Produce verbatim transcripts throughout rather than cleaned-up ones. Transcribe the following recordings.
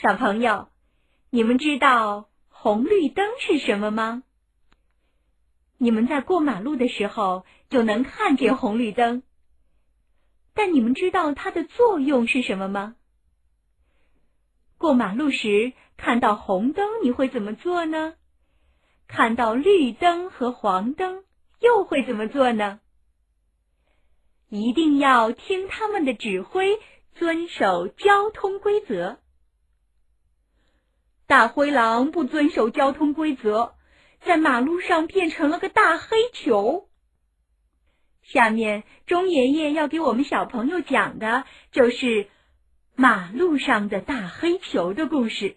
小朋友，你们知道红绿灯是什么吗？你们在过马路的时候就能看见红绿灯，但你们知道它的作用是什么吗？过马路时看到红灯你会怎么做呢？看到绿灯和黄灯又会怎么做呢？一定要听他们的指挥，遵守交通规则。大灰狼不遵守交通规则，在马路上变成了个大黑球。下面钟爷爷要给我们小朋友讲的就是马路上的大黑球的故事。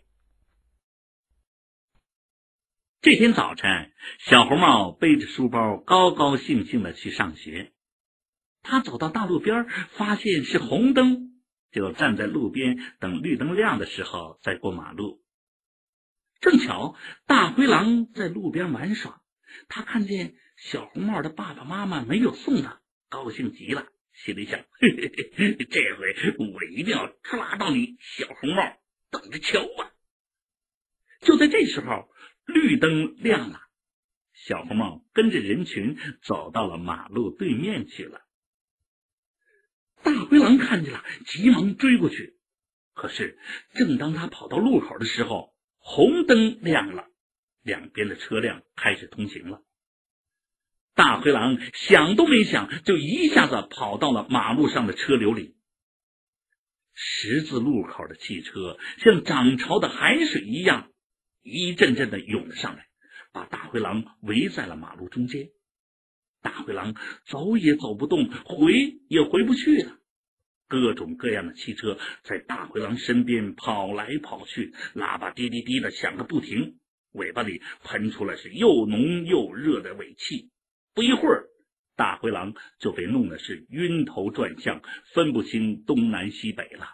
这天早晨，小红帽背着书包高高兴兴地去上学。他走到大路边，发现是红灯，就站在路边等绿灯亮的时候再过马路。正巧大灰狼在路边玩耍，他看见小红帽的爸爸妈妈没有送他，高兴极了，心里想，嘿嘿嘿，这回我一定要抓到你，小红帽，等着瞧吧。就在这时候，绿灯亮了，小红帽跟着人群走到了马路对面去了。大灰狼看见了，急忙追过去。可是正当他跑到路口的时候，红灯亮了，两边的车辆开始通行了。大灰狼想都没想，就一下子跑到了马路上的车流里。十字路口的汽车像涨潮的海水一样，一阵阵的涌了上来，把大灰狼围在了马路中间。大灰狼走也走不动，回也回不去了。各种各样的汽车在大灰狼身边跑来跑去，喇叭滴滴滴的响个不停，尾巴里喷出来是又浓又热的尾气。不一会儿，大灰狼就被弄得是晕头转向，分不清东南西北了。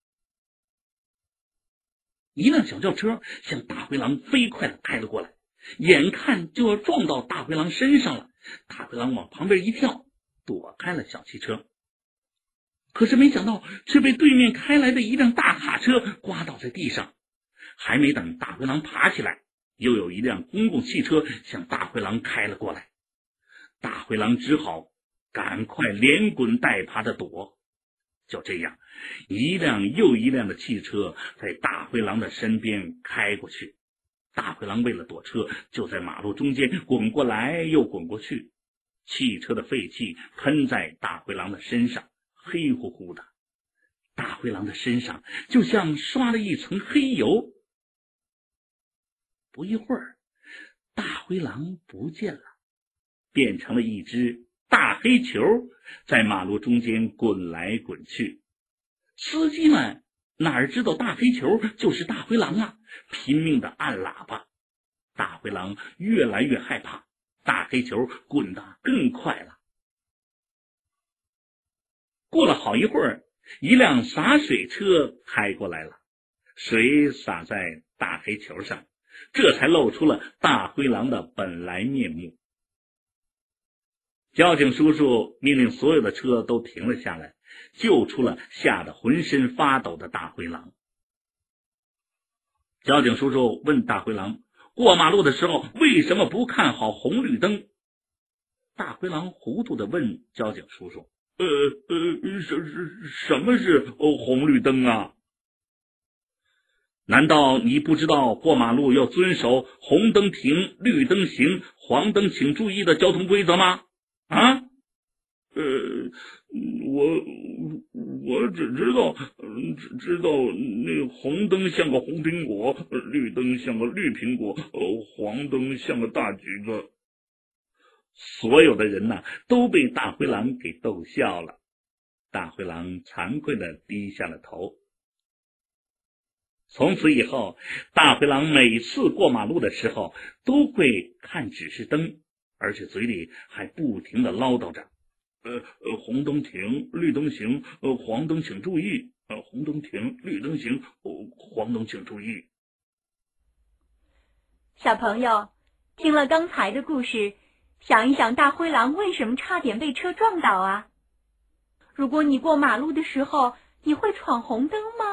一辆小轿车向大灰狼飞快地开了过来，眼看就要撞到大灰狼身上了。大灰狼往旁边一跳，躲开了小汽车。可是没想到却被对面开来的一辆大卡车刮倒在地上。还没等大灰狼爬起来，又有一辆公共汽车向大灰狼开了过来。大灰狼只好赶快连滚带爬的躲。就这样，一辆又一辆的汽车在大灰狼的身边开过去。大灰狼为了躲车，就在马路中间滚过来又滚过去，汽车的废气喷在大灰狼的身上，黑乎乎的。大灰狼的身上就像刷了一层黑油。不一会儿，大灰狼不见了，变成了一只大黑球，在马路中间滚来滚去。司机们哪知道大黑球就是大灰狼啊，拼命的按喇叭。大灰狼越来越害怕，大黑球滚得更快了。过了好一会儿，一辆洒水车开过来了，水洒在大黑球上，这才露出了大灰狼的本来面目。交警叔叔命令所有的车都停了下来，救出了吓得浑身发抖的大灰狼。交警叔叔问大灰狼，过马路的时候为什么不看好红绿灯？大灰狼糊涂地问交警叔叔，呃呃，什什么是红绿灯啊？难道你不知道过马路要遵守红灯停，绿灯行，黄灯请注意的交通规则吗？啊？呃，我我只知道，只知道那红灯像个红苹果，绿灯像个绿苹果，呃，黄灯像个大橘子。所有的人呐、啊，都被大灰狼给逗笑了。大灰狼惭愧地低下了头。从此以后，大灰狼每次过马路的时候都会看指示灯，而且嘴里还不停地唠叨着，呃呃，红灯停，绿灯行，呃，黄灯请注意，呃，红灯停，绿灯行，呃，黄灯请注意。 小朋友，听了刚才的故事，想一想大灰狼为什么差点被车撞倒啊？如果你过马路的时候，你会闯红灯吗？